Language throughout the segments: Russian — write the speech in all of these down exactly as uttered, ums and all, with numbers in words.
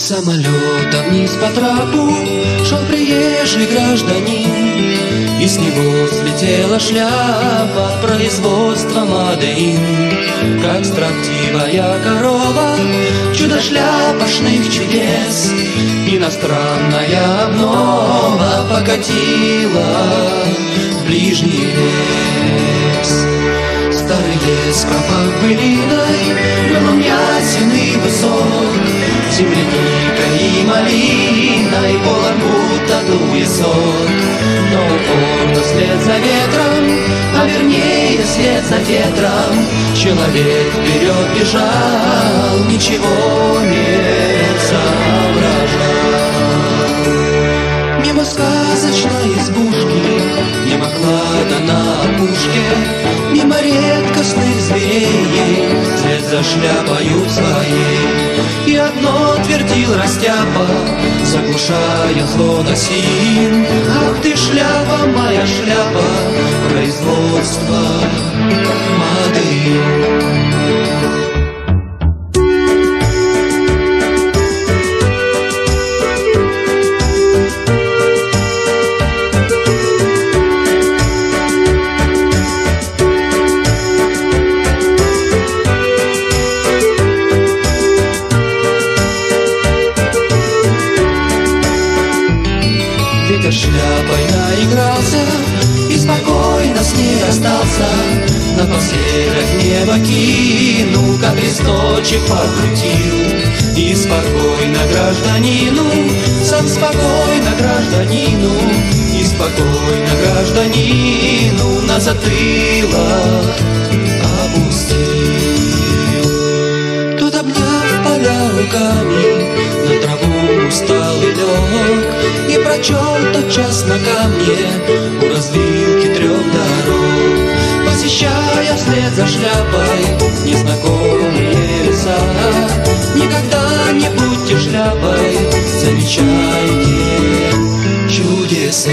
самолетом вниз по трапу шел приезжий гражданин, и с него слетела шляпа производства Мадеин. Как строптивая корова, чудо шляпошных чудес, иностранная обнова покатила в ближний лес. Старый лес пропах былиной, был он ясен и высок, земляникой и малиной полон будто дует сок. Но упорно вслед за ветром, а вернее вслед за ветром, человек вперед бежал, ничего не соображал. Мимо сказочной избушки, мимо клада на опушке, мимо редкостных зверей, вслед за шляпою своей. И одно твердил растяпа, заглушая звон осин: ах ты, шляпа, моя шляпа, производство Мадеин. Ветер шляпой наигрался и спокойно с ней остался. Напоследок небо кинул, как листочек подкрутил. И спокойно гражданину, сам спокойно гражданину, и спокойно гражданину на затылок опустил. Тот, обняв поля руками, на траву устал и лег, и прочел тотчас на камне у развилки трех дорог, посещая вслед за шляпой незнакомые леса. Никогда не будьте шляпой, замечайте чудеса.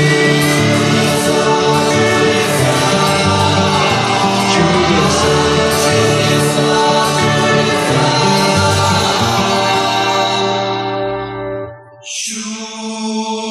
Чудеса.